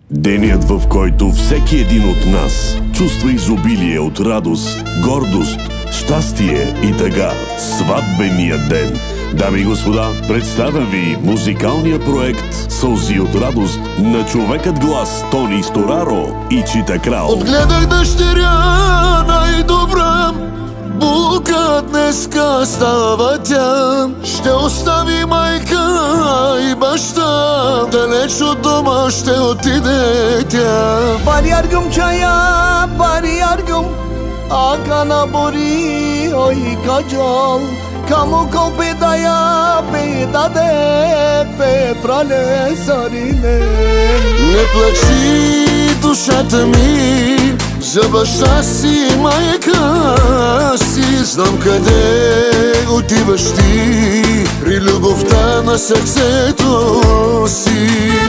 Денят, в който всеки един от нас чувства изобилие от радост, гордост, щастие и тъга. Сватбения ден. Дами и господа, представям ви музикалния проект "Сълзи от радост" на човекът глас Тони Стораро и Чита Крал. Отгледах дъщеря най-добра, булка днеска става тя. Ще остави майка и баща, далеч от дома ще отиде тя. Bari argum çaya, bari argum Akana bori oi kajol Kamu ko pedaya, pedade Pe prale sarine. Не плачи, душата ми, за баща си, майка си. Знам къде отиваш ти, при любовта на сърцето си.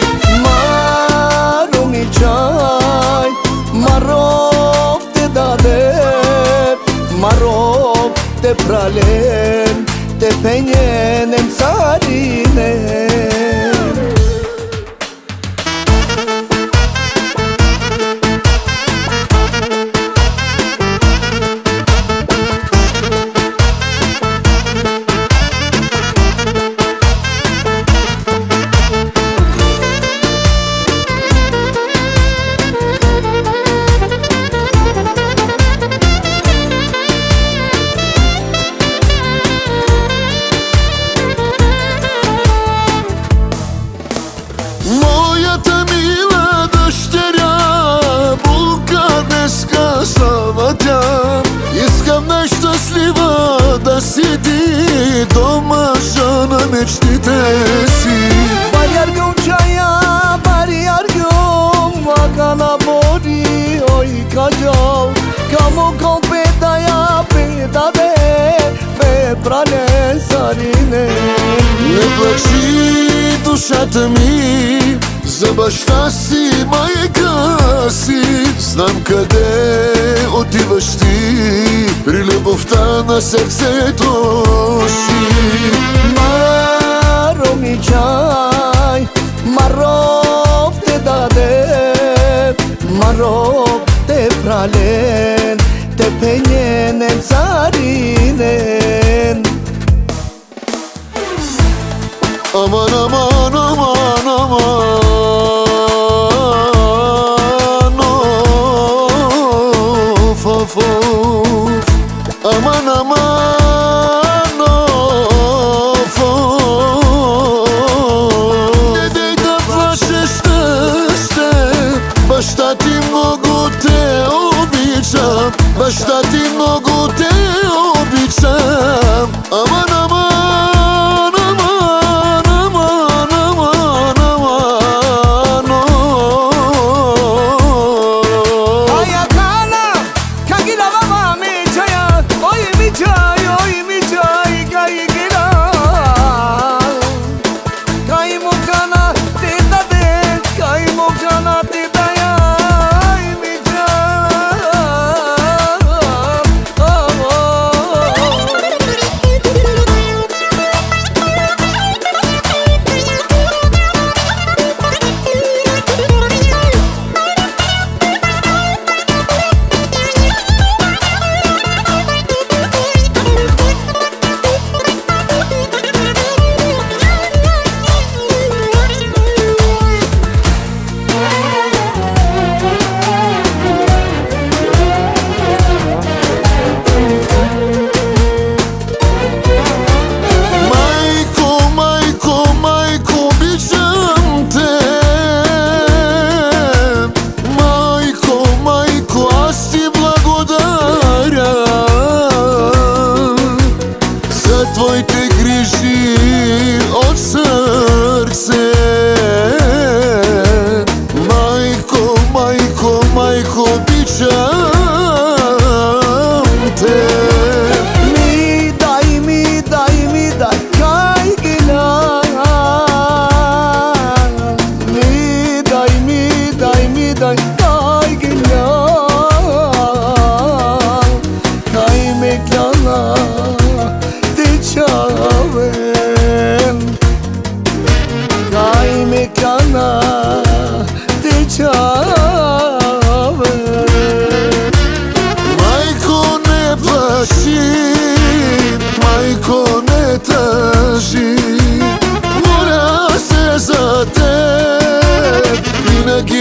Maro mi çay, marov te dade Marov te pralen, te penyenem sarine. Моята мила дъщеря, булка днеска става тя. Искам най-щастлива да седи до мъжа на мечтите си. Bari argum çaya, bari argum Akana bori oi kajol Kamu ko pedaya, pedade Pe pralen sarine. Не плачи, душата ми, за баща си, майка си. Знам къде отиваш ти, при любовта на сърцето си. Maro mi çay, marov te dade Marov te pralen, te penyenem sarinen. Aman aman aman aman, of of of. Aman aman, of of. Не дей да плашеш, ще баща ти много те обича, баща ти много те обича. Аман аман аман аман аман аман. Ayakana, kagila baba mi çaya Oy mi çay, kagila Kaymukana te dade, kaymukana te daya Ay mi çay,